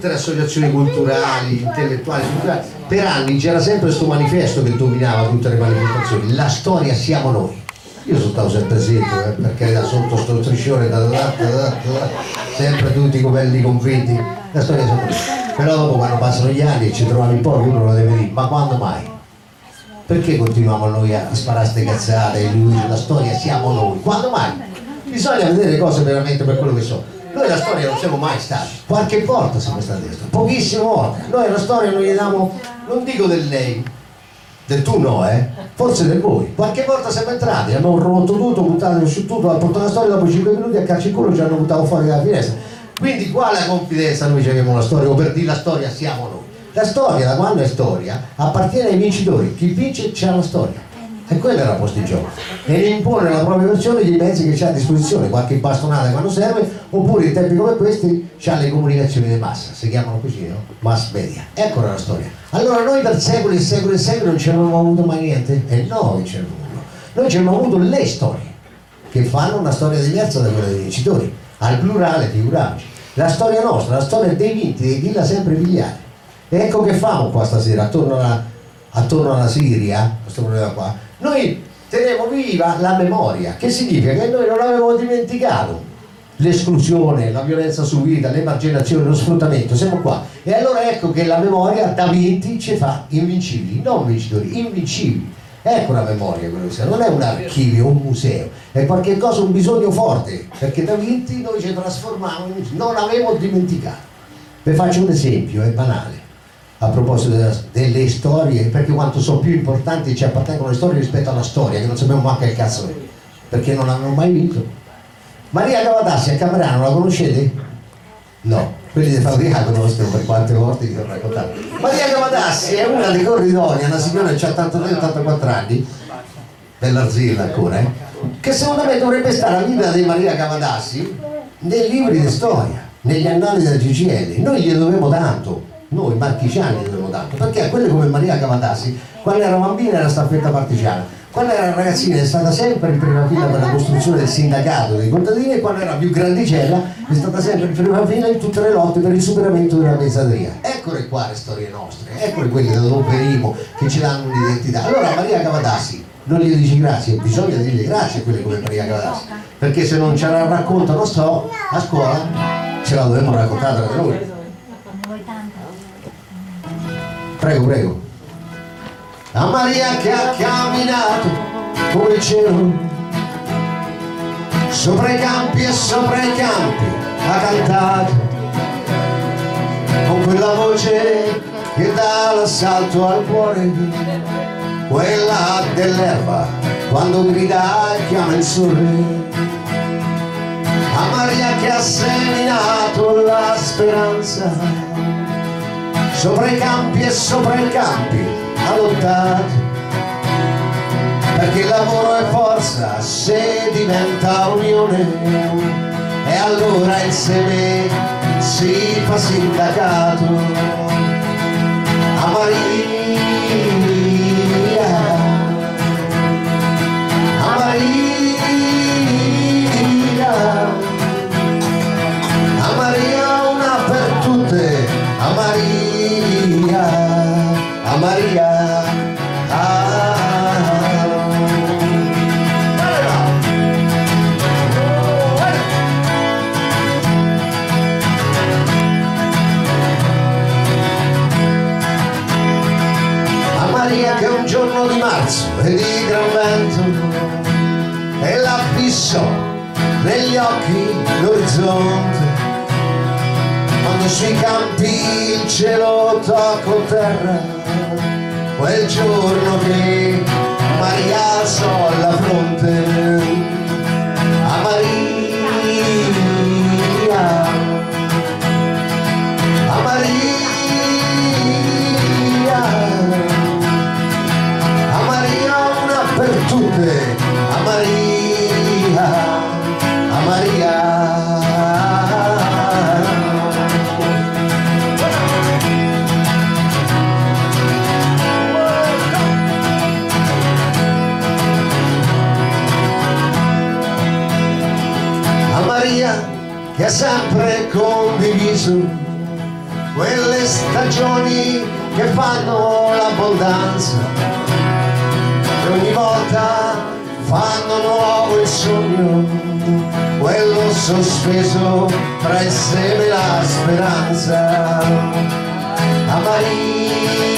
tutte le associazioni culturali, intellettuali, per anni c'era sempre questo manifesto che dominava tutte le manifestazioni: la storia siamo noi. Io sono stato sempre zitto, perché da sotto sto striscione, sempre tutti belli convinti, la storia siamo noi. Però dopo, quando passano gli anni e ci troviamo in poco, uno lo deve dire: ma quando mai? Perché continuiamo noi a sparare ste cazzate e lui la storia siamo noi? Quando mai? Bisogna vedere le cose veramente per quello che sono. Noi la storia non siamo mai stati, qualche volta siamo stati, pochissime volte. Noi la storia non gli diamo, non dico del lei, del tu no, forse del voi. Qualche volta siamo entrati, abbiamo rotto tutto, buttato su tutto, ha portato la storia, dopo 5 minuti a calci in culo ci hanno buttato fuori dalla finestra. Quindi quale confidenza noi abbiamo la storia, o per dire la storia siamo noi? La storia, da quando è storia, appartiene ai vincitori. Chi vince c'ha la storia. E quella era la posta in gioco. E ne impone la propria versione dei mezzi che c'ha a disposizione, qualche bastonata quando serve, oppure in tempi come questi c'ha le comunicazioni di massa, si chiamano così, no? Mass media. Eccola la storia. Allora noi per secoli e secoli e secoli non ci avevamo avuto mai niente? E no, che ci abbiamo avuto. Noi ci abbiamo avuto le storie, che fanno una storia diversa da quella dei vincitori. Al plurale, figuriamoci. La storia nostra, la storia dei vinti, di chi l'ha sempre pigliata. E ecco che famo qua stasera, attorno alla Siria, questo problema qua. Noi teniamo viva la memoria, che significa che noi non avevamo dimenticato l'esclusione, la violenza subita, l'emarginazione, lo sfruttamento, siamo qua. E allora ecco che la memoria da vinti ci fa invincibili, non vincitori, invincibili. Ecco la memoria, quello che sia. Non è un archivio, un museo, è qualche cosa, un bisogno forte, perché da vinti noi ci trasformiamo in vincitori. Non avevo dimenticato. Vi faccio un esempio, è banale. A proposito delle storie, perché quanto sono più importanti ci appartengono le storie rispetto alla storia, che non sappiamo manco che cazzo è, perché non avevano mai vinto. Maria Cavatassi a Camerano la conoscete? No, quelli di Fabrica conoscono, per quante volte vi ho raccontato. Maria Cavatassi è una dei corridori, una signora che ha 83-84 anni, dell'Arzilla ancora, che secondo me dovrebbe stare la vita di Maria Cavatassi nei libri di storia, negli annali della GGL. Noi gli dobbiamo tanto. Noi marchigiani dobbiamo tanto, perché a quelle come Maria Cavatassi, quando era bambina era staffetta partigiana, quando era ragazzina è stata sempre in prima fila per la costruzione del sindacato dei contadini, e quando era più grandicella è stata sempre in prima fila in tutte le lotte per il superamento della pesaderia. Eccole qua le storie nostre, eccole quelle da dove veniamo, che ci danno un'identità. Allora Maria Cavatassi non gli dici grazie, bisogna dirgli grazie a quelle come Maria Cavatassi, perché se non ce la raccontano a scuola ce la dovremmo raccontare da noi. Prego, prego. La Maria che ha camminato come il cielo, sopra i campi e sopra i campi ha cantato, con quella voce che dà l'assalto al cuore, quella dell'erba quando grida e chiama il sole. La Maria che ha seminato la speranza, sopra i campi e sopra i campi ha lottato, perché il lavoro è forza se diventa unione, e allora il seme si fa sindacato. A Maria, a Maria, a Maria una per tutte, a Maria, a Maria, a Maria che un giorno di marzo e di gran vento e la fissò negli occhi l'orizzonte, quando sui campi il cielo tocco terra, quel giorno che Maria alzò la fronte. A Maria, a Maria, a Maria una per tutte, a Maria, a Maria. Che ha sempre condiviso quelle stagioni che fanno l'abbondanza e ogni volta fanno nuovo il sogno, quello sospeso tra il seme e la speranza. A Maria